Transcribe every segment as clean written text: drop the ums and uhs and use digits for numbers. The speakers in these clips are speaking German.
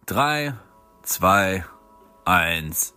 3, 2, 1.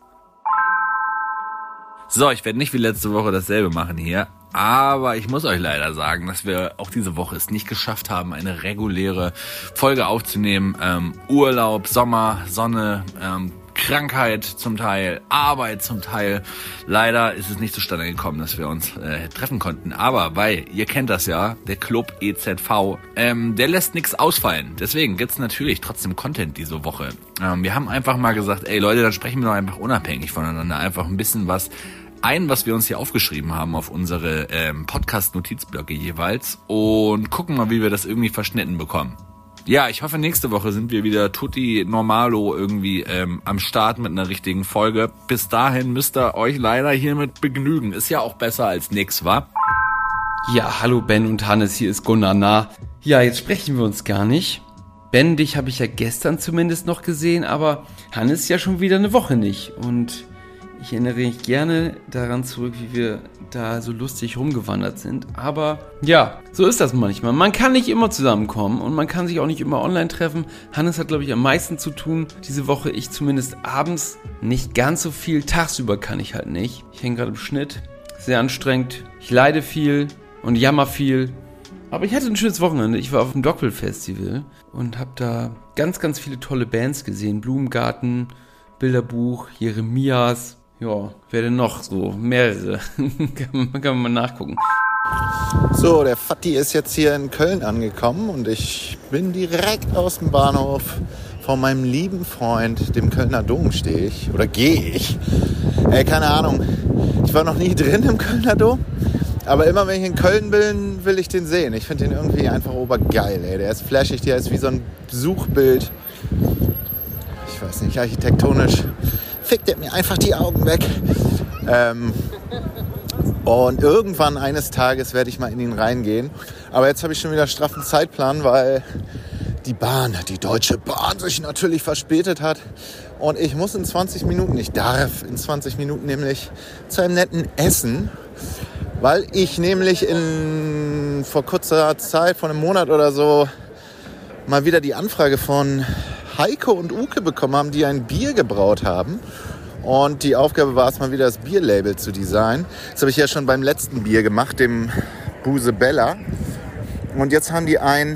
So, ich werde nicht wie letzte Woche dasselbe machen hier, aber ich muss euch leider sagen, dass wir auch diese Woche es nicht geschafft haben, eine reguläre Folge aufzunehmen. Urlaub, Sommer, Sonne, Krankheit zum Teil, Arbeit zum Teil. Leider ist es nicht zustande gekommen, dass wir uns treffen konnten. Aber weil, ihr kennt das ja, der Club EZV, der lässt nichts ausfallen. Deswegen gibt's natürlich trotzdem Content diese Woche. Wir haben einfach mal gesagt, ey Leute, dann sprechen wir doch einfach unabhängig voneinander. Einfach ein bisschen was wir uns hier aufgeschrieben haben auf unsere Podcast-Notizblöcke jeweils. Und gucken mal, wie wir das irgendwie verschnitten bekommen. Ja, ich hoffe, nächste Woche sind wir wieder tutti normalo irgendwie am Start mit einer richtigen Folge. Bis dahin müsst ihr euch leider hiermit begnügen. Ist ja auch besser als nix, wa? Ja, hallo Ben und Hannes, hier ist Gunnar Nah. Ja, jetzt sprechen wir uns gar nicht. Ben, dich habe ich ja gestern zumindest noch gesehen, aber Hannes ja schon wieder eine Woche nicht. Und ich erinnere mich gerne daran zurück, wie wir da so lustig rumgewandert sind. Aber ja, so ist das manchmal. Man kann nicht immer zusammenkommen und man kann sich auch nicht immer online treffen. Hannes hat, glaube ich, am meisten zu tun diese Woche. Ich zumindest abends nicht ganz so viel. Tagsüber kann ich halt nicht. Ich hänge gerade im Schnitt. Sehr anstrengend. Ich leide viel und jammer viel. Aber ich hatte ein schönes Wochenende. Ich war auf dem Dockville Festival und habe da ganz, ganz viele tolle Bands gesehen. Blumengarten, Bilderbuch, Jeremias. Ja, wer denn noch? So, mehrere. kann man mal nachgucken. So, der Fatti ist jetzt hier in Köln angekommen und ich bin direkt aus dem Bahnhof von meinem lieben Freund, dem Kölner Dom, stehe ich. Oder gehe ich. Keine Ahnung. Ich war noch nie drin im Kölner Dom. Aber immer wenn ich in Köln bin, will ich den sehen. Ich finde den irgendwie einfach obergeil, ey. Der ist flashig, der ist wie so ein Suchbild. Ich weiß nicht, architektonisch fickt er mir einfach die Augen weg. Und irgendwann eines Tages werde ich mal in ihn reingehen. Aber jetzt habe ich schon wieder einen straffen Zeitplan, weil die Deutsche Bahn sich natürlich verspätet hat. Und ich muss in 20 Minuten, ich darf in 20 Minuten nämlich zu einem netten Essen, weil ich nämlich vor kurzer Zeit, vor einem Monat oder so, mal wieder die Anfrage von Heiko und Uke bekommen haben, die ein Bier gebraut haben. Und die Aufgabe war es mal wieder, das Bierlabel zu designen. Das habe ich ja schon beim letzten Bier gemacht, dem Busebella. Und jetzt haben die ein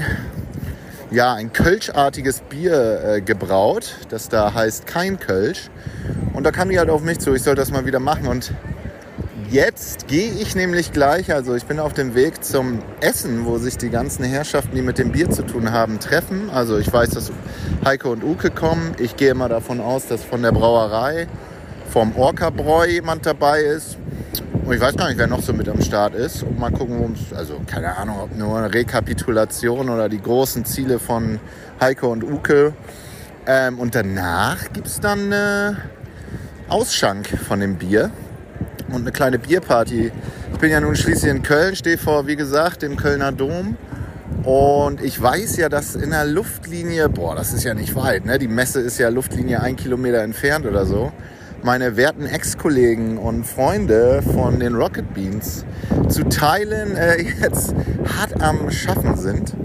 Kölschartiges Bier gebraut, das da heißt Kein Kölsch. Und da kamen die halt auf mich zu, ich soll das mal wieder machen. Und jetzt gehe ich nämlich gleich, also ich bin auf dem Weg zum Essen, wo sich die ganzen Herrschaften, die mit dem Bier zu tun haben, treffen. Also ich weiß, dass Heiko und Uke kommen. Ich gehe mal davon aus, dass von der Brauerei, vom Orca-Bräu jemand dabei ist. Und ich weiß gar nicht, wer noch so mit am Start ist. Und mal gucken, keine Ahnung, ob nur eine Rekapitulation oder die großen Ziele von Heiko und Uke. Und danach gibt es dann Ausschank von dem Bier. Und eine kleine Bierparty. Ich bin ja nun schließlich in Köln, stehe vor, wie gesagt, dem Kölner Dom. Und ich weiß ja, dass in der Luftlinie, das ist ja nicht weit, ne? Die Messe ist ja Luftlinie 1 Kilometer entfernt oder so. Meine werten Ex-Kollegen und Freunde von den Rocket Beans zu Teilen jetzt hart am Schaffen sind.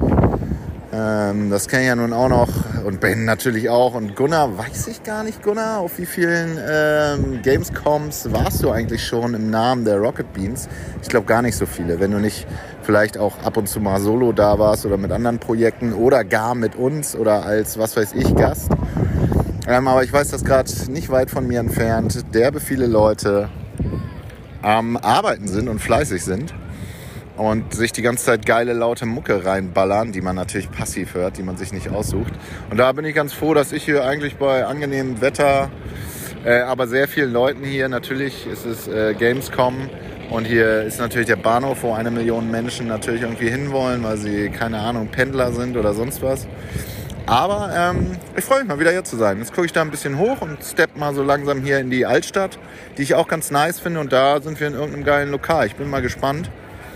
Das kenne ich ja nun auch noch. Und Ben natürlich auch. Und Gunnar, weiß ich gar nicht, Gunnar, auf wie vielen Gamescoms warst du eigentlich schon im Namen der Rocket Beans? Ich glaube gar nicht so viele. Wenn du nicht vielleicht auch ab und zu mal solo da warst oder mit anderen Projekten oder gar mit uns oder als, was weiß ich, Gast. Aber ich weiß, dass gerade nicht weit von mir entfernt derbe viele Leute am Arbeiten sind und fleißig sind. Und sich die ganze Zeit geile, laute Mucke reinballern, die man natürlich passiv hört, die man sich nicht aussucht. Und da bin ich ganz froh, dass ich hier eigentlich bei angenehmem Wetter, aber sehr vielen Leuten hier, natürlich ist es Gamescom und hier ist natürlich der Bahnhof, wo 1 Million Menschen natürlich irgendwie hinwollen, weil sie, keine Ahnung, Pendler sind oder sonst was. Aber ich freue mich mal wieder hier zu sein. Jetzt gucke ich da ein bisschen hoch und stepp mal so langsam hier in die Altstadt, die ich auch ganz nice finde. Und da sind wir in irgendeinem geilen Lokal. Ich bin mal gespannt.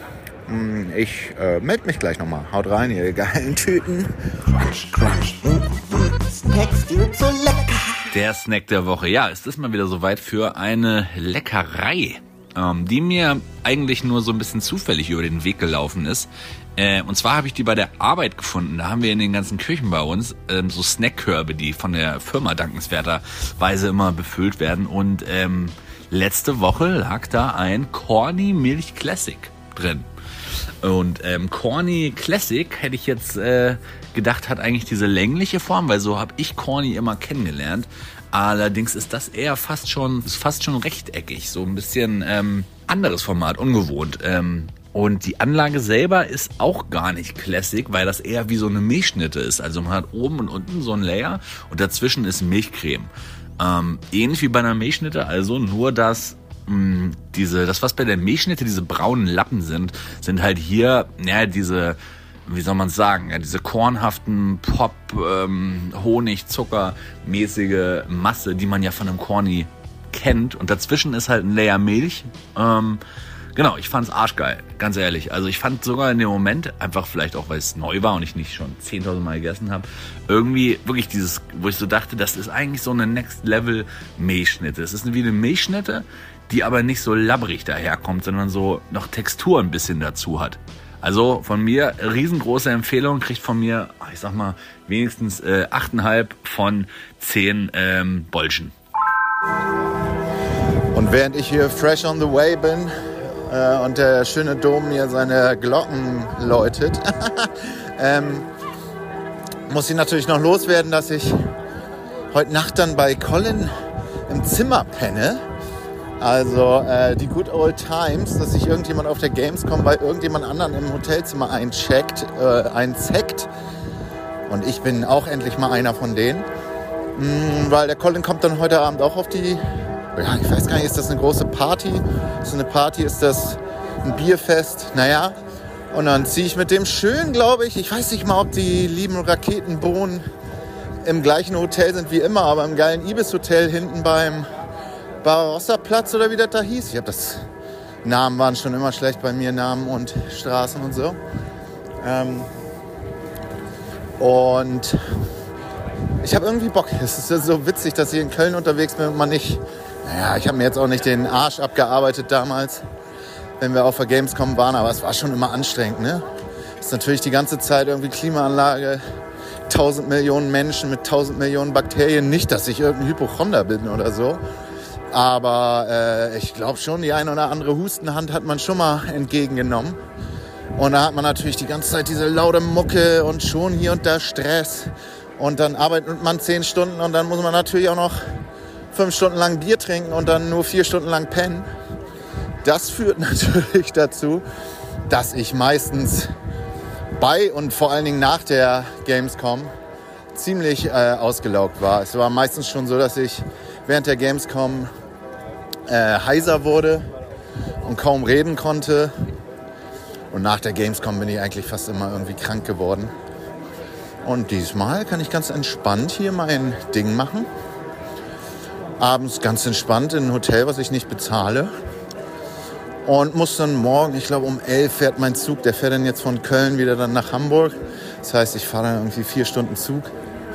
Ich melde mich gleich nochmal. Haut rein, ihr geilen Tüten. Crunch, crunch. Snackst du so lecker? Der Snack der Woche. Ja, es ist mal wieder soweit für eine Leckerei. die mir eigentlich nur so ein bisschen zufällig über den Weg gelaufen ist. Und zwar habe ich die bei der Arbeit gefunden. Da haben wir in den ganzen Küchen bei uns so Snackkörbe, die von der Firma dankenswerterweise immer befüllt werden. Und letzte Woche lag da ein Corny Milch Classic drin. Und Corny Classic hätte ich jetzt gedacht, hat eigentlich diese längliche Form, weil so habe ich Corny immer kennengelernt. Allerdings ist das eher fast schon rechteckig, so ein bisschen anderes Format, ungewohnt. Und die Anlage selber ist auch gar nicht Classic, weil das eher wie so eine Milchschnitte ist. Also man hat oben und unten so ein Layer und dazwischen ist Milchcreme. Ähnlich wie bei einer Milchschnitte, also nur dass das, was bei der Milchschnitte diese braunen Lappen sind halt hier, ja, diese, wie soll man sagen, ja, diese kornhaften Honig, Zuckermäßige Masse, die man ja von einem Corny kennt. Und dazwischen ist halt ein Layer Milch. Genau, ich fand's arschgeil, ganz ehrlich. Also ich fand sogar in dem Moment, einfach vielleicht auch, weil es neu war und ich nicht schon 10.000 Mal gegessen habe, irgendwie wirklich dieses, wo ich so dachte, das ist eigentlich so eine Next-Level-Milchschnitte. Es ist wie eine Milchschnitte, die aber nicht so labbrig daherkommt, sondern so noch Textur ein bisschen dazu hat. Also von mir, riesengroße Empfehlung, kriegt von mir, ich sag mal, wenigstens 8,5 von 10 Bolschen. Und während ich hier fresh on the way bin und der schöne Dom mir seine Glocken läutet, muss ich natürlich noch loswerden, dass ich heute Nacht dann bei Colin im Zimmer penne. Also die Good Old Times, dass sich irgendjemand auf der Gamescom bei irgendjemand anderen im Hotelzimmer einzeckt. Und ich bin auch endlich mal einer von denen. Weil der Colin kommt dann heute Abend auch auf die... Ja, ich weiß gar nicht, ist das eine große Party? Ist das eine Party? Ist das ein Bierfest? Naja, und dann ziehe ich mit dem schön, glaube ich. Ich weiß nicht mal, ob die lieben Raketenbohnen im gleichen Hotel sind wie immer, aber im geilen Ibis-Hotel hinten beim Barossa-Platz oder wie das da hieß. Ich habe das... Namen waren schon immer schlecht bei mir, Namen und Straßen und so. Und ich habe irgendwie Bock. Es ist ja so witzig, dass ich in Köln unterwegs bin und man nicht... Naja, ich habe mir jetzt auch nicht den Arsch abgearbeitet damals, wenn wir auf der Gamescom waren, aber es war schon immer anstrengend, ne? Es ist natürlich die ganze Zeit irgendwie Klimaanlage, 1000 Millionen Menschen mit 1000 Millionen Bakterien. Nicht, dass ich irgendein Hypochonder bin oder so, aber ich glaube schon, die eine oder andere Hustenhand hat man schon mal entgegengenommen. Und da hat man natürlich die ganze Zeit diese laute Mucke und schon hier und da Stress. Und dann arbeitet man 10 Stunden und dann muss man natürlich auch noch 5 Stunden lang Bier trinken und dann nur 4 Stunden lang pennen. Das führt natürlich dazu, dass ich meistens bei und vor allen Dingen nach der Gamescom ziemlich ausgelaugt war. Es war meistens schon so, dass ich während der Gamescom heiser wurde und kaum reden konnte. Und nach der Gamescom bin ich eigentlich fast immer irgendwie krank geworden. Und diesmal kann ich ganz entspannt hier mein Ding machen. Abends ganz entspannt in ein Hotel, was ich nicht bezahle. Und muss dann morgen, ich glaube um 11 fährt mein Zug. Der fährt dann jetzt von Köln wieder dann nach Hamburg. Das heißt, ich fahre dann irgendwie 4 Stunden Zug.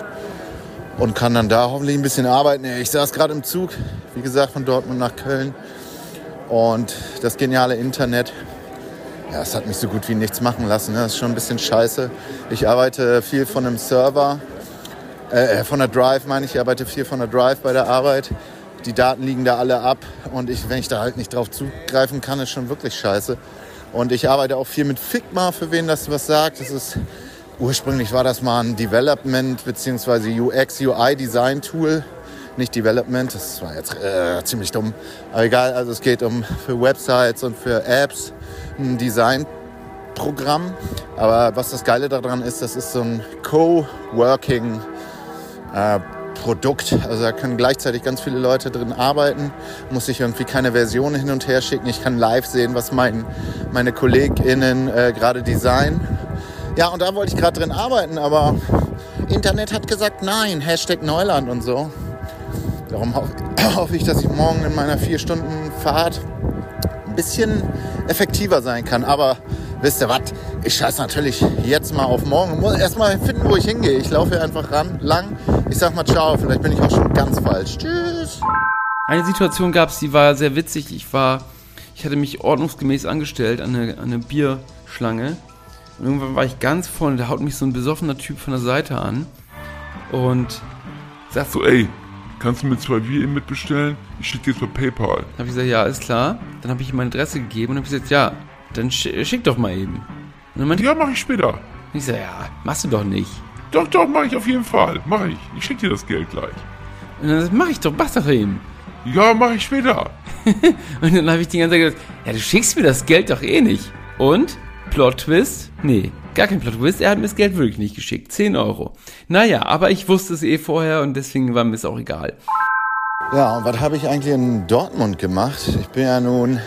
Und kann dann da hoffentlich ein bisschen arbeiten. Ich saß gerade im Zug, wie gesagt, von Dortmund nach Köln. Und das geniale Internet, ja, es hat mich so gut wie nichts machen lassen. Das ist schon ein bisschen scheiße. Ich arbeite viel von einem Server. Von der Drive meine ich, arbeite viel von der Drive bei der Arbeit. Die Daten liegen da alle ab und wenn ich da halt nicht drauf zugreifen kann, ist schon wirklich scheiße. Und ich arbeite auch viel mit Figma, für wen das was sagt. Ursprünglich war das mal ein Development bzw. UX, UI Design Tool. Nicht Development, das war jetzt ziemlich dumm. Aber egal, also es geht für Websites und für Apps ein Designprogramm. Aber was das Geile daran ist, das ist so ein Co-Working Produkt. Also da können gleichzeitig ganz viele Leute drin arbeiten. Muss ich irgendwie keine Version hin und her schicken. Ich kann live sehen, was meine KollegInnen gerade designen. Ja, und da wollte ich gerade drin arbeiten, aber Internet hat gesagt nein, #Neuland und so. Darum hoffe ich, dass ich morgen in meiner 4 Stunden Fahrt ein bisschen effektiver sein kann. Aber wisst ihr was? Ich scheiße natürlich jetzt mal auf morgen. Ich muss erst mal finden, wo ich hingehe. Ich laufe hier einfach lang. Ich sag mal ciao, vielleicht bin ich auch schon ganz falsch. Tschüss. Eine Situation gab es, die war sehr witzig. Ich war Ich hatte mich ordnungsgemäß angestellt an eine Bierschlange. Und irgendwann war ich ganz vorne, da haut mich so ein besoffener Typ von der Seite an. Und sagt so, Ey, kannst du mir 2 Bier eben mitbestellen? Ich schicke dir jetzt per PayPal. Dann habe ich gesagt, ja, ist klar. Dann habe ich ihm meine Adresse gegeben und habe gesagt, ja, dann schick doch mal eben. Und dann meinte Ja, mach ich später. ich so, ja, machst du doch nicht. Doch, mach ich auf jeden Fall. Mach ich. Ich schicke dir das Geld gleich. Und dann mach doch eben. Ja, mach ich später. Und dann habe ich die ganze Zeit gesagt, ja, du schickst mir das Geld doch eh nicht. Und? Plot-Twist? Nee, gar kein Plot-Twist. Er hat mir das Geld wirklich nicht geschickt. 10 Euro. Naja, aber ich wusste es eh vorher und deswegen war mir es auch egal. Ja, und was habe ich eigentlich in Dortmund gemacht? Ich bin ja nun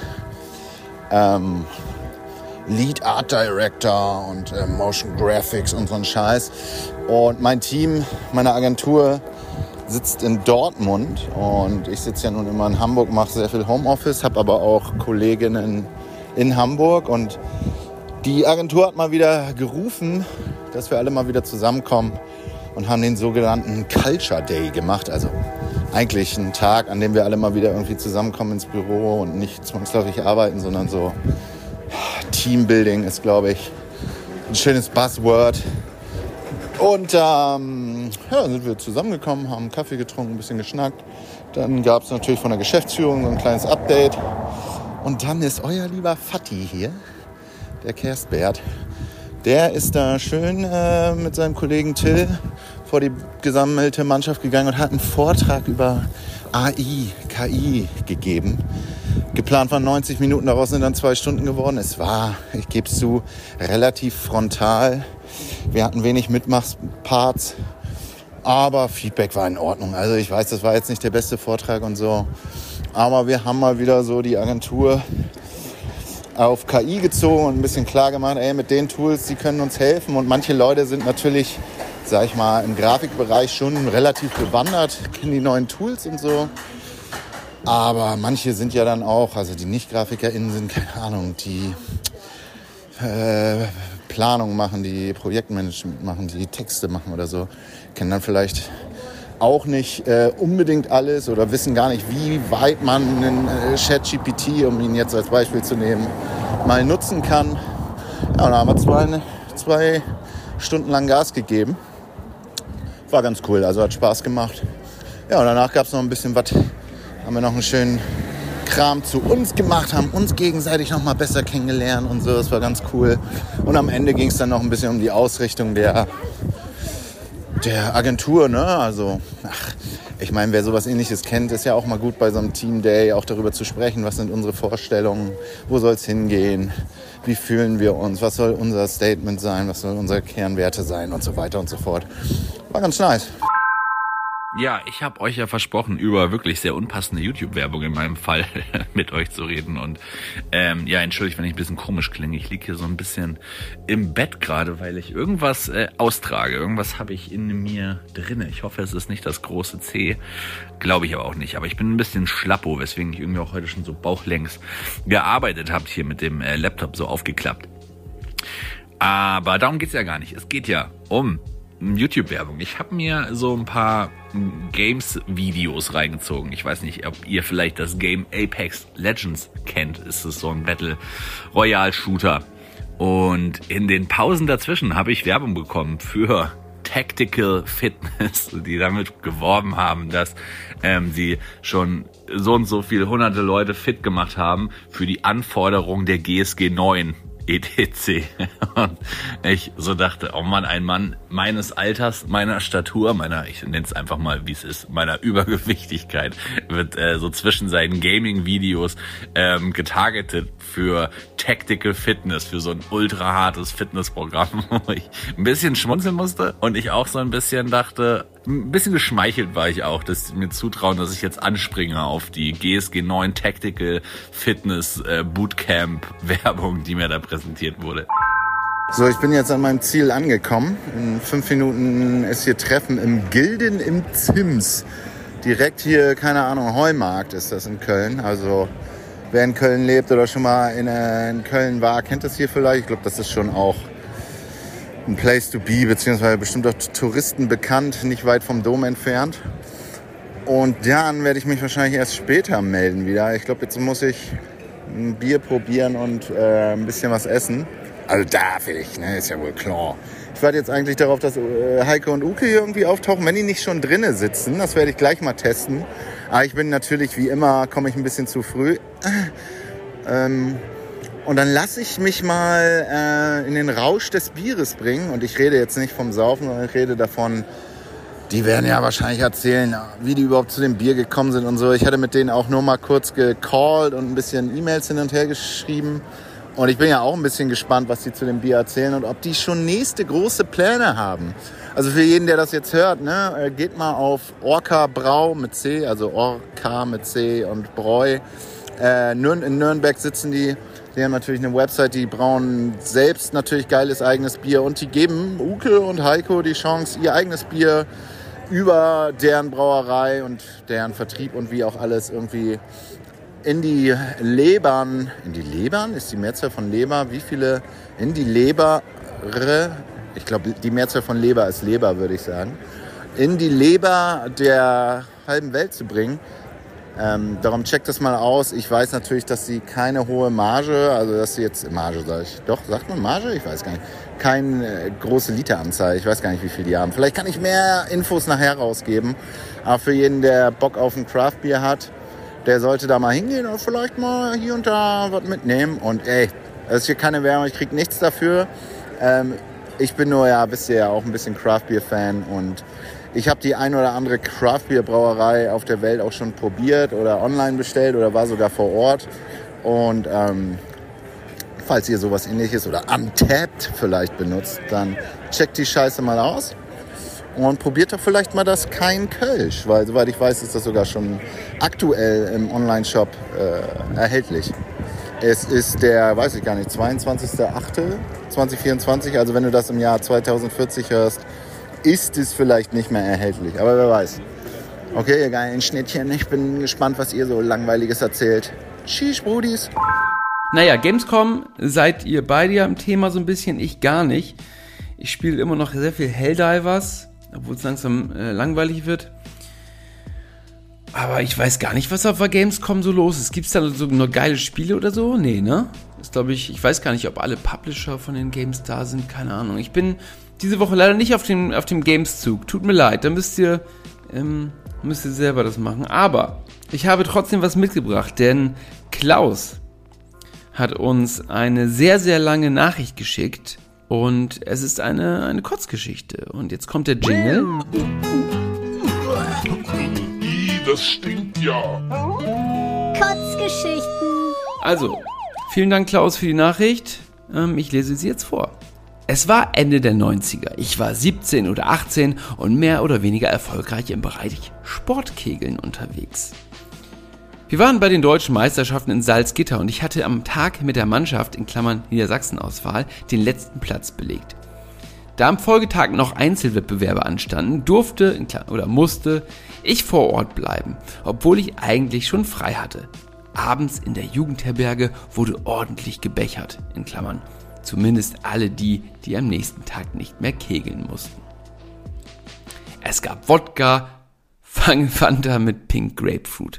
Lead Art Director und Motion Graphics und so ein Scheiß. Und mein Team, meine Agentur sitzt in Dortmund und ich sitze ja nun immer in Hamburg, mache sehr viel Homeoffice, habe aber auch Kolleginnen in Hamburg und die Agentur hat mal wieder gerufen, dass wir alle mal wieder zusammenkommen und haben den sogenannten Culture Day gemacht. Also eigentlich ein Tag, an dem wir alle mal wieder irgendwie zusammenkommen ins Büro und nicht zwangsläufig arbeiten, sondern so Teambuilding ist, glaube ich, ein schönes Buzzword. Und ja, sind wir zusammengekommen, haben einen Kaffee getrunken, ein bisschen geschnackt. Dann gab es natürlich von der Geschäftsführung so ein kleines Update. Und dann ist euer lieber Fatti hier, der Kerstbert. Der ist da schön mit seinem Kollegen Till vor die gesammelte Mannschaft gegangen und hat einen Vortrag über AI, KI gegeben. Geplant waren 90 Minuten, daraus sind dann 2 Stunden geworden. Es war, ich gebe es zu, relativ frontal. Wir hatten wenig Mitmachparts, aber Feedback war in Ordnung. Also ich weiß, das war jetzt nicht der beste Vortrag und so. Aber wir haben mal wieder so die Agentur auf KI gezogen und ein bisschen klar gemacht, ey, mit den Tools, die können uns helfen. Und manche Leute sind natürlich, sag ich mal, im Grafikbereich schon relativ bewandert, kennen die neuen Tools und so. Aber manche sind ja dann auch, also die Nicht-GrafikerInnen sind, keine Ahnung, die Planung machen, die Projektmanagement machen, die Texte machen oder so, kennen dann vielleicht auch nicht unbedingt alles oder wissen gar nicht, wie weit man einen ChatGPT, um ihn jetzt als Beispiel zu nehmen, mal nutzen kann. Ja, und da haben wir 2 Stunden lang Gas gegeben. War ganz cool, also hat Spaß gemacht. Ja, und danach gab es noch ein bisschen was, haben wir noch einen schönen Kram zu uns gemacht, haben uns gegenseitig noch mal besser kennengelernt und so, das war ganz cool. Und am Ende ging es dann noch ein bisschen um die Ausrichtung der Agentur, ne? Also, ich meine, wer sowas Ähnliches kennt, ist ja auch mal gut bei so einem Team Day auch darüber zu sprechen, was sind unsere Vorstellungen, wo soll es hingehen, wie fühlen wir uns, was soll unser Statement sein, was soll unsere Kernwerte sein und so weiter und so fort. War ganz nice. Ja, ich habe euch ja versprochen, über wirklich sehr unpassende YouTube-Werbung in meinem Fall mit euch zu reden. Und ja, entschuldigt, wenn ich ein bisschen komisch klinge. Ich liege hier so ein bisschen im Bett gerade, weil ich irgendwas austrage. Irgendwas habe ich in mir drinne. Ich hoffe, es ist nicht das große C. Glaube ich aber auch nicht. Aber ich bin ein bisschen schlappo, weswegen ich irgendwie auch heute schon so bauchlängs gearbeitet habe, hier mit dem Laptop so aufgeklappt. Aber darum geht's ja gar nicht. Es geht ja um YouTube-Werbung. Ich habe mir so ein paar Games-Videos reingezogen. Ich weiß nicht, ob ihr vielleicht das Game Apex Legends kennt. Es ist so ein Battle-Royale-Shooter. Und in den Pausen dazwischen habe ich Werbung bekommen für Tactical Fitness, die damit geworben haben, dass sie schon so und so viele hunderte Leute fit gemacht haben für die Anforderung der GSG 9. etc. Und ich so dachte, oh Mann, ein Mann meines Alters, meiner Statur, ich nenne es einfach mal, wie es ist, meiner Übergewichtigkeit, wird so zwischen seinen Gaming-Videos getargetet für Tactical Fitness, für so ein ultra hartes Fitnessprogramm, wo ich ein bisschen schmunzeln musste und ich auch so ein bisschen dachte, ein bisschen geschmeichelt war ich auch, dass sie mir zutrauen, dass ich jetzt anspringe auf die GSG 9 Tactical Fitness Bootcamp Werbung, die mir da präsentiert wurde. So, ich bin jetzt an meinem Ziel angekommen. In 5 Minuten ist hier Treffen im Gilden im Zims. Direkt hier, keine Ahnung, Heumarkt ist das in Köln. Also wer in Köln lebt oder schon mal in Köln war, kennt das hier vielleicht. Ich glaube, das ist schon auch ein Place to be, beziehungsweise bestimmt auch Touristen bekannt, nicht weit vom Dom entfernt. Und dann werde ich mich wahrscheinlich erst später melden wieder. Ich glaube, jetzt muss ich ein Bier probieren und ein bisschen was essen. Also darf ich, ne? Ist ja wohl klar. Ich warte jetzt eigentlich darauf, dass Heike und Uke hier irgendwie auftauchen, wenn die nicht schon drinnen sitzen. Das werde ich gleich mal testen. Aber ich bin natürlich, wie immer, komme ich ein bisschen zu früh. Und dann lasse ich mich mal in den Rausch des Bieres bringen. Und ich rede jetzt nicht vom Saufen, sondern ich rede davon, die werden ja wahrscheinlich erzählen, wie die überhaupt zu dem Bier gekommen sind und so. Ich hatte mit denen auch nur mal kurz gecallt und ein bisschen E-Mails hin und her geschrieben. Und ich bin ja auch ein bisschen gespannt, was die zu dem Bier erzählen und ob die schon nächste große Pläne haben. Also für jeden, der das jetzt hört, ne, geht mal auf Orca Brau mit C, also Orca mit C und Bräu. In Nürnberg sitzen die. Die haben natürlich eine Website, die brauen selbst natürlich geiles eigenes Bier und die geben Uke und Heiko die Chance, ihr eigenes Bier über deren Brauerei und deren Vertrieb und wie auch alles irgendwie in die Lebern, ist die Mehrzahl von Leber, wie viele in die Lebere, ich glaube die Mehrzahl von Leber ist Leber, würde ich sagen, in die Leber der halben Welt zu bringen. Darum checkt das mal aus. Ich weiß natürlich, dass sie keine hohe Marge, also dass sie jetzt, Marge sage ich, doch, sagt man Marge? Ich weiß gar nicht. Keine große Literanzahl, ich weiß gar nicht, wie viel die haben. Vielleicht kann ich mehr Infos nachher rausgeben. Aber für jeden, der Bock auf ein Craft-Bier hat, der sollte da mal hingehen und vielleicht mal hier und da was mitnehmen. Und ey, das ist hier keine Werbung, ich krieg nichts dafür. Ich bin nur, ja, wisst ihr ja, auch ein bisschen Craft-Bier-Fan und ich habe die ein oder andere Craft-Bier-Brauerei auf der Welt auch schon probiert oder online bestellt oder war sogar vor Ort. Und falls ihr sowas Ähnliches oder Untapped vielleicht benutzt, dann checkt die Scheiße mal aus und probiert doch vielleicht mal das Kein Kölsch, weil soweit ich weiß, ist das sogar schon aktuell im Online-Shop erhältlich. Es ist der, weiß ich gar nicht, 22.08.2024, also wenn du das im Jahr 2040 hörst, ist es vielleicht nicht mehr erhältlich, aber wer weiß. Okay, ihr geilen Schnittchen, ich bin gespannt, was ihr so Langweiliges erzählt. Tschüss, Brudis. Naja, Gamescom seid ihr beide ja im Thema so ein bisschen, ich gar nicht. Ich spiele immer noch sehr viel Helldivers, obwohl es langsam langweilig wird. Aber ich weiß gar nicht, was auf der Gamescom so los ist. Gibt es da so noch geile Spiele oder so? Nee, ne? Das glaube ich weiß gar nicht, ob alle Publisher von den Games da sind, keine Ahnung. Ich bin diese Woche leider nicht auf dem Games-Zug. Tut mir leid, dann müsst ihr selber das machen. Aber ich habe trotzdem was mitgebracht, denn Klaus hat uns eine sehr, sehr lange Nachricht geschickt und es ist eine Kurzgeschichte. Und jetzt kommt der Jingle. Das stinkt ja. Kurzgeschichten. Also, vielen Dank Klaus für die Nachricht. Ich lese sie jetzt vor. Es war Ende der 90er. Ich war 17 oder 18 und mehr oder weniger erfolgreich im Bereich Sportkegeln unterwegs. Wir waren bei den deutschen Meisterschaften in Salzgitter und ich hatte am Tag mit der Mannschaft, in Klammern Niedersachsen-Auswahl, den letzten Platz belegt. Da am Folgetag noch Einzelwettbewerbe anstanden, musste ich vor Ort bleiben, obwohl ich eigentlich schon frei hatte. Abends in der Jugendherberge wurde ordentlich gebechert, in Klammern. Zumindest alle die am nächsten Tag nicht mehr kegeln mussten. Es gab Wodka, Fanta mit Pink Grapefruit,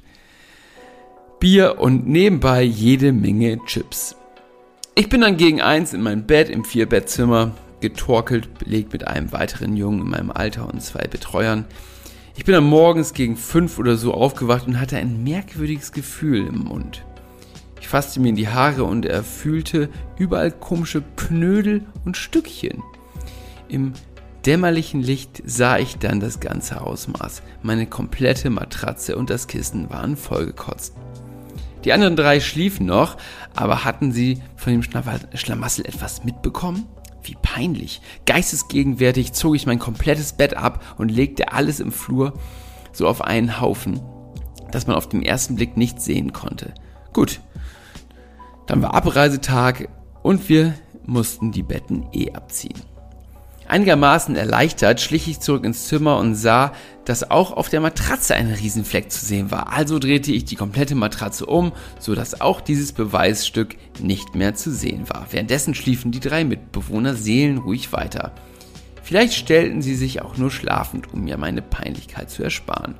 Bier und nebenbei jede Menge Chips. Ich bin dann gegen 1 in mein Bett im 4-Bettzimmer getorkelt, belegt mit einem weiteren Jungen in meinem Alter und 2 Betreuern. Ich bin dann morgens gegen 5 oder so aufgewacht und hatte ein merkwürdiges Gefühl im Mund. Ich fasste mir in die Haare und fühlte überall komische Knödel und Stückchen. Im dämmerlichen Licht sah ich dann das ganze Ausmaß. Meine komplette Matratze und das Kissen waren vollgekotzt. Die anderen 3 schliefen noch, aber hatten sie von dem Schlamassel etwas mitbekommen? Wie peinlich. Geistesgegenwärtig zog ich mein komplettes Bett ab und legte alles im Flur so auf einen Haufen, dass man auf den ersten Blick nichts sehen konnte. Gut, dann war Abreisetag und wir mussten die Betten abziehen. Einigermaßen erleichtert schlich ich zurück ins Zimmer und sah, dass auch auf der Matratze ein Riesenfleck zu sehen war. Also drehte ich die komplette Matratze um, sodass auch dieses Beweisstück nicht mehr zu sehen war. Währenddessen schliefen die 3 Mitbewohner seelenruhig weiter. Vielleicht stellten sie sich auch nur schlafend, um mir meine Peinlichkeit zu ersparen.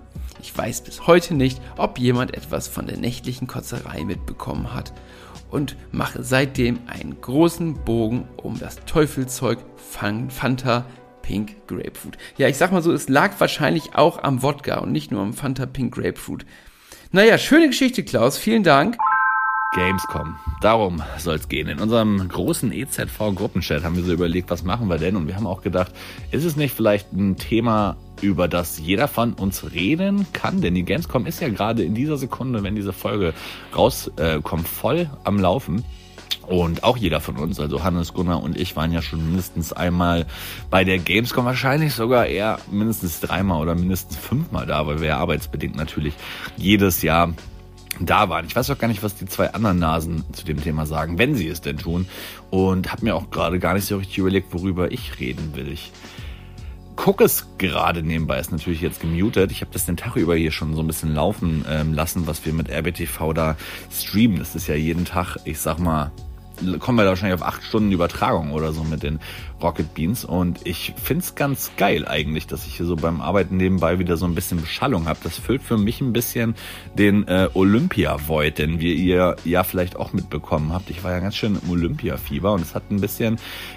Ich weiß bis heute nicht, ob jemand etwas von der nächtlichen Kotzerei mitbekommen hat und mache seitdem einen großen Bogen um das Teufelzeug Fanta Pink Grapefruit. Ja, ich sag mal so, es lag wahrscheinlich auch am Wodka und nicht nur am Fanta Pink Grapefruit. Naja, schöne Geschichte, Klaus. Vielen Dank. Gamescom. Darum soll es gehen. In unserem großen EZV-Gruppenchat haben wir so überlegt, was machen wir denn? Und wir haben auch gedacht, ist es nicht vielleicht ein Thema, über das jeder von uns reden kann? Denn die Gamescom ist ja gerade in dieser Sekunde, wenn diese Folge rauskommt, voll am Laufen. Und auch jeder von uns, also Hannes, Gunnar und ich, waren ja schon mindestens einmal bei der Gamescom, wahrscheinlich sogar eher mindestens 3-mal oder mindestens 5-mal da, weil wir ja arbeitsbedingt natürlich jedes Jahr da waren. Ich weiß auch gar nicht, was die 2 anderen Nasen zu dem Thema sagen, wenn sie es denn tun. Und habe mir auch gerade gar nicht so richtig überlegt, worüber ich reden will. Ich gucke es gerade nebenbei, ist natürlich jetzt gemutet. Ich habe das den Tag über hier schon so ein bisschen laufen lassen, was wir mit RBTV da streamen. Das ist ja jeden Tag, ich sag mal, kommen wir da wahrscheinlich auf 8 Stunden Übertragung oder so mit den Rocket Beans. Und ich find's ganz geil eigentlich, dass ich hier so beim Arbeiten nebenbei wieder so ein bisschen Beschallung habe. Das füllt für mich ein bisschen den Olympia-Void, den ihr ja vielleicht auch mitbekommen habt. Ich war ja ganz schön im Olympia-Fieber und es hat ein bisschen,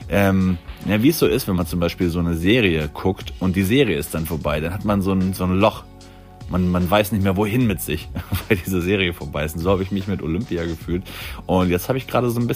wie es so ist, wenn man zum Beispiel so eine Serie guckt und die Serie ist dann vorbei, dann hat man so ein Loch. Man weiß nicht mehr, wohin mit sich, weil diese Serie vorbei ist. Und so habe ich mich mit Olympia gefühlt. Und jetzt habe ich gerade so ein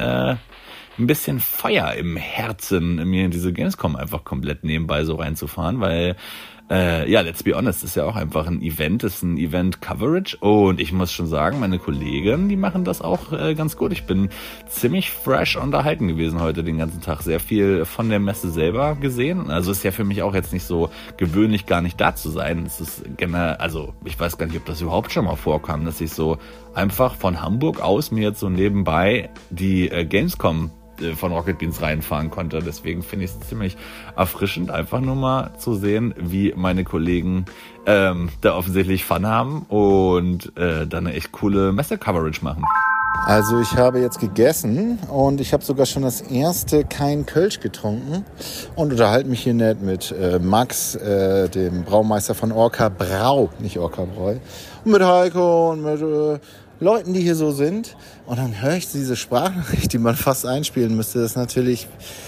bisschen Feuer im Herzen, mir in diese Gamescom einfach komplett nebenbei so reinzufahren, weil let's be honest, ist ja auch einfach ein Event, ist ein Event-Coverage und ich muss schon sagen, meine Kollegen, die machen das auch ganz gut. Ich bin ziemlich fresh unterhalten gewesen heute den ganzen Tag. Sehr viel von der Messe selber gesehen. Also ist ja für mich auch jetzt nicht so gewöhnlich, gar nicht da zu sein. Es ist generell, also ich weiß gar nicht, ob das überhaupt schon mal vorkam, dass ich so einfach von Hamburg aus mir jetzt so nebenbei die Gamescom von Rocket Beans reinfahren konnte. Deswegen finde ich es ziemlich erfrischend, einfach nur mal zu sehen, wie meine Kollegen da offensichtlich Fun haben und dann eine echt coole Messe-Coverage machen. Also ich habe jetzt gegessen und ich habe sogar schon das erste kein Kölsch getrunken und unterhalte mich hier nett mit Max, dem Braumeister von Orca Brau, nicht Orca Bräu, und mit Heiko und mit Leuten, die hier so sind. Und dann höre ich diese Sprachnachricht, die man fast einspielen müsste, dass natürlich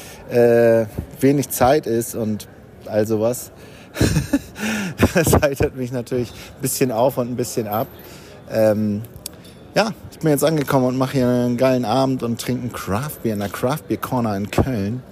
wenig Zeit ist und all sowas. Das heitert mich natürlich ein bisschen auf und ein bisschen ab. Ich bin jetzt angekommen und mache hier einen geilen Abend und trinke ein Craftbier in der Craft Beer Corner in Köln.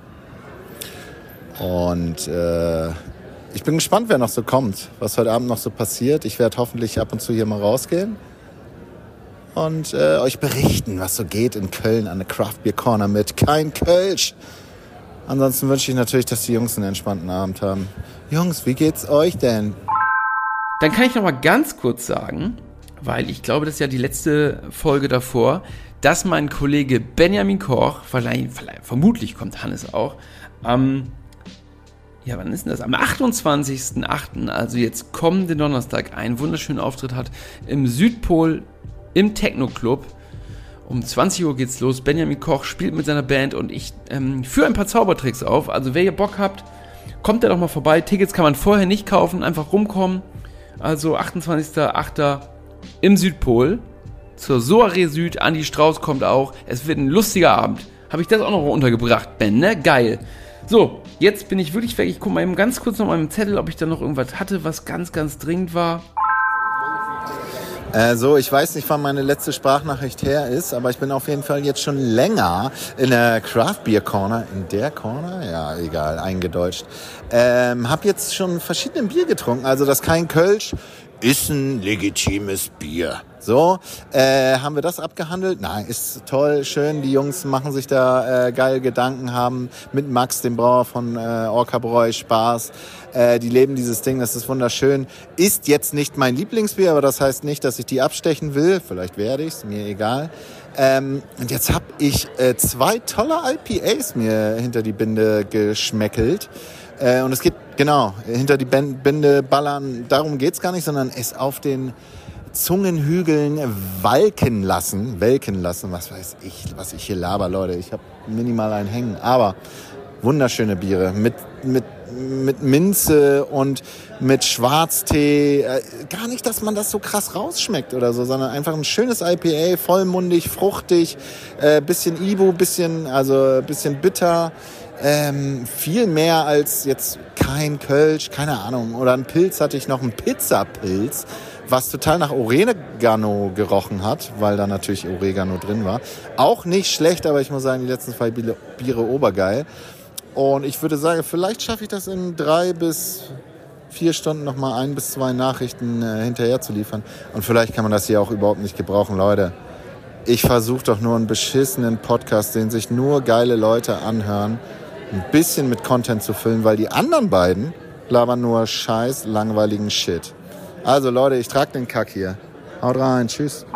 Und ich bin gespannt, wer noch so kommt, was heute Abend noch so passiert. Ich werde hoffentlich ab und zu hier mal rausgehen und euch berichten, was so geht in Köln an der Craft Beer Corner mit kein Kölsch. Ansonsten wünsche ich natürlich, dass die Jungs einen entspannten Abend haben. Jungs, wie geht's euch denn? Dann kann ich noch mal ganz kurz sagen, weil ich glaube, das ist ja die letzte Folge davor, dass mein Kollege Benjamin Koch, vermutlich kommt Hannes auch, wann ist denn das? Am 28.08., also jetzt kommenden Donnerstag, einen wunderschönen Auftritt hat im Südpol im Techno-Club. Um 20 Uhr geht's los. Benjamin Koch spielt mit seiner Band und ich führe ein paar Zaubertricks auf. Also wer ihr Bock habt, kommt da doch mal vorbei. Tickets kann man vorher nicht kaufen, einfach rumkommen. Also 28.08. im Südpol zur Soiree Süd. Andi Strauß kommt auch. Es wird ein lustiger Abend. Habe ich das auch noch untergebracht, Ben, ne? Geil. So, jetzt bin ich wirklich weg. Ich gucke mal eben ganz kurz noch mal im Zettel, ob ich da noch irgendwas hatte, was ganz, ganz dringend war. Ich weiß nicht, wann meine letzte Sprachnachricht her ist, aber ich bin auf jeden Fall jetzt schon länger in der Craft Beer Corner. In der Corner? Ja, egal, eingedeutscht. Hab jetzt schon verschiedene Bier getrunken. Also das kein Kölsch ist ein legitimes Bier. So, haben wir das abgehandelt? Nein, ist toll, schön. Die Jungs machen sich da geil Gedanken, haben mit Max, dem Brauer von Orca Bräu, Spaß. Die leben dieses Ding, das ist wunderschön. Ist jetzt nicht mein Lieblingsbier, aber das heißt nicht, dass ich die abstechen will. Vielleicht werde ich's, mir egal. Und jetzt habe ich 2 tolle IPAs mir hinter die Binde geschmeckelt. Und es geht, genau, hinter die Binde ballern, darum geht's gar nicht, sondern es auf den Zungenhügeln welken lassen, was weiß ich, was ich hier laber, Leute. Ich habe minimal einen hängen, aber wunderschöne Biere mit mit Minze und mit Schwarztee. Gar nicht, dass man das so krass rausschmeckt oder so, sondern einfach ein schönes IPA, vollmundig, fruchtig, bisschen Ibu, bisschen bitter. Viel mehr als jetzt kein Kölsch, keine Ahnung. Oder ein Pilz hatte ich noch, einen Pizzapilz, was total nach Oregano gerochen hat, weil da natürlich Oregano drin war. Auch nicht schlecht, aber ich muss sagen, die letzten 2 Biere obergeil. Und ich würde sagen, vielleicht schaffe ich das in 3 bis 4 Stunden nochmal 1 bis 2 Nachrichten hinterher zu liefern. Und vielleicht kann man das hier auch überhaupt nicht gebrauchen. Leute, ich versuche doch nur einen beschissenen Podcast, den sich nur geile Leute anhören, ein bisschen mit Content zu füllen, weil die anderen beiden labern nur scheiß langweiligen Shit. Also Leute, ich trage den Kack hier. Haut rein, tschüss.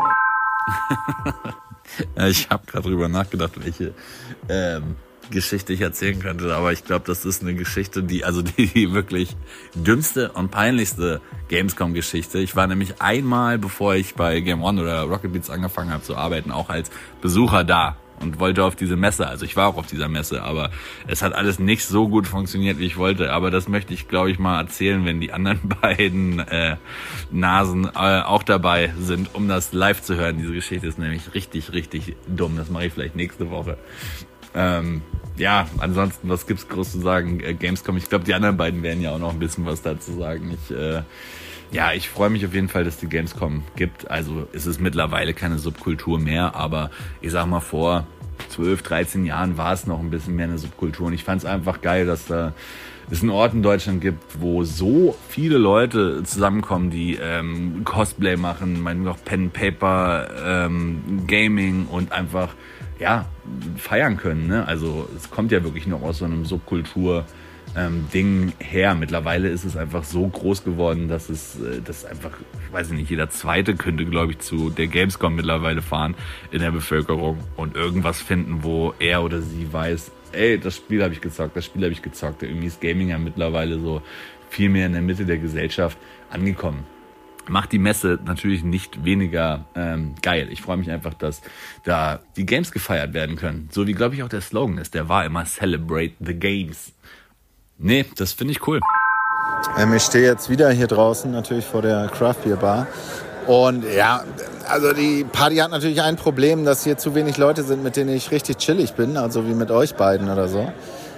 Ich habe gerade drüber nachgedacht, welche Geschichte ich erzählen könnte, aber ich glaube, das ist eine Geschichte, die wirklich dümmste und peinlichste Gamescom-Geschichte. Ich war nämlich einmal, bevor ich bei Game One oder Rocket Beats angefangen habe zu arbeiten, auch als Besucher da und wollte auf diese Messe. Also ich war auch auf dieser Messe, aber es hat alles nicht so gut funktioniert, wie ich wollte. Aber das möchte ich, glaube ich, mal erzählen, wenn die anderen beiden Nasen auch dabei sind, um das live zu hören. Diese Geschichte ist nämlich richtig, richtig dumm. Das mache ich vielleicht nächste Woche. Ja, ansonsten, was gibt's groß zu sagen? Gamescom, ich glaube, die anderen beiden werden ja auch noch ein bisschen was dazu sagen. Ich freue mich auf jeden Fall, dass die Gamescom gibt. Also es ist mittlerweile keine Subkultur mehr, aber ich sag mal, vor 12, 13 Jahren war es noch ein bisschen mehr eine Subkultur. Und ich fand es einfach geil, dass es einen Ort in Deutschland gibt, wo so viele Leute zusammenkommen, die Cosplay machen, meinetwegen auch Pen, Paper, Gaming und einfach feiern können, ne? Also es kommt ja wirklich noch aus so einem Subkultur-Ding her. Mittlerweile ist es einfach so groß geworden, dass einfach, ich weiß nicht, jeder Zweite könnte, glaube ich, zu der Gamescom mittlerweile fahren in der Bevölkerung und irgendwas finden, wo er oder sie weiß, ey, das Spiel habe ich gezockt. Irgendwie ist Gaming ja mittlerweile so viel mehr in der Mitte der Gesellschaft angekommen. Macht die Messe natürlich nicht weniger geil. Ich freue mich einfach, dass da die Games gefeiert werden können. So wie, glaube ich, auch der Slogan ist. Der war immer Celebrate the Games. Nee, das finde ich cool. Ich stehe jetzt wieder hier draußen, natürlich vor der Craft Beer Bar. Und ja, also die Party hat natürlich ein Problem, dass hier zu wenig Leute sind, mit denen ich richtig chillig bin. Also wie mit euch beiden oder so.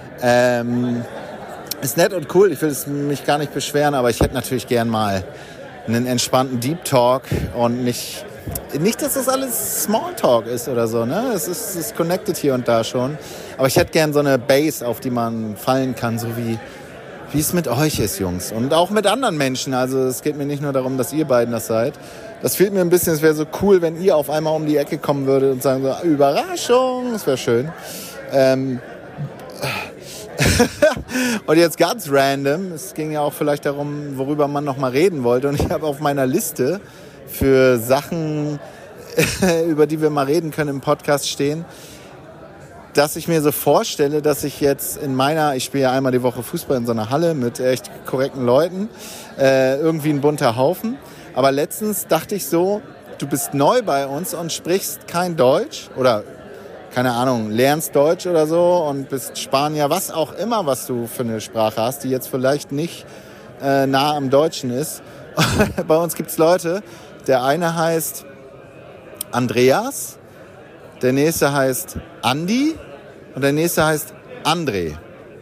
Ist nett und cool. Ich will mich gar nicht beschweren, aber ich hätte natürlich gern mal einen entspannten Deep Talk und nicht, dass das alles Smalltalk ist oder so, ne? Es ist connected hier und da schon. Aber ich hätte gern so eine Base, auf die man fallen kann, so wie es mit euch ist, Jungs. Und auch mit anderen Menschen. Also es geht mir nicht nur darum, dass ihr beiden das seid. Das fehlt mir ein bisschen. Es wäre so cool, wenn ihr auf einmal um die Ecke kommen würdet und sagen so, Überraschung, das wäre schön. Und jetzt ganz random, es ging ja auch vielleicht darum, worüber man noch mal reden wollte. Und ich habe auf meiner Liste für Sachen, über die wir mal reden können im Podcast stehen, dass ich mir so vorstelle, dass ich jetzt ich spiele ja einmal die Woche Fußball in so einer Halle mit echt korrekten Leuten, irgendwie ein bunter Haufen. Aber letztens dachte ich so, du bist neu bei uns und sprichst kein Deutsch oder keine Ahnung, lernst Deutsch oder so und bist Spanier, was auch immer, was du für eine Sprache hast, die jetzt vielleicht nicht nah am Deutschen ist. Bei uns gibt's Leute, der eine heißt Andreas, der nächste heißt Andi und der nächste heißt André.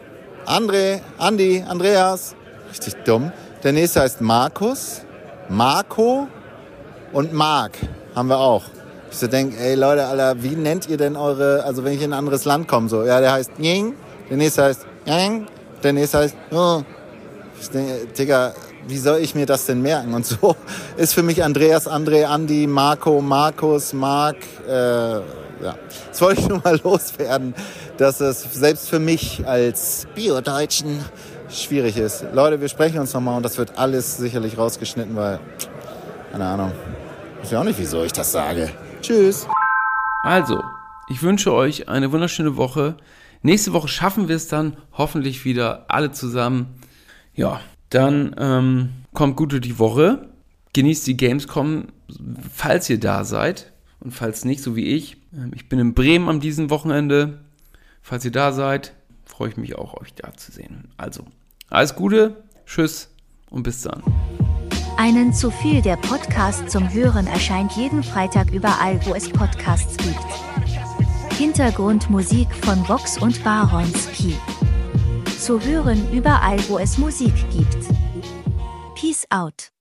Andi, Andreas, richtig dumm. Der nächste heißt Markus, Marco und Marc haben wir auch. Ich so denke, ey Leute, Alter, wie nennt ihr denn also wenn ich in ein anderes Land komme, so, ja, der heißt Nying, der nächste heißt Yang, der nächste heißt, oh. Ich denke, Digga, wie soll ich mir das denn merken? Und so ist für mich Andreas, André, Andi, Marco, Markus, Marc, Das wollte ich nur mal loswerden, dass es selbst für mich als Bio-Deutschen schwierig ist. Leute, wir sprechen uns nochmal und das wird alles sicherlich rausgeschnitten, weil, keine Ahnung, ich weiß auch nicht, wieso ich das sage. Tschüss. Also, ich wünsche euch eine wunderschöne Woche. Nächste Woche schaffen wir es dann hoffentlich wieder alle zusammen. Ja, dann kommt gut durch die Woche. Genießt die Gamescom, falls ihr da seid. Und falls nicht, so wie ich. Ich bin in Bremen am diesem Wochenende. Falls ihr da seid, freue ich mich auch, euch da zu sehen. Also, Alles Gute, tschüss und bis dann. Einen zu viel, der Podcast zum Hören erscheint jeden Freitag überall, wo es Podcasts gibt. Hintergrundmusik von Vox und Baronski. Zu hören überall, wo es Musik gibt. Peace out.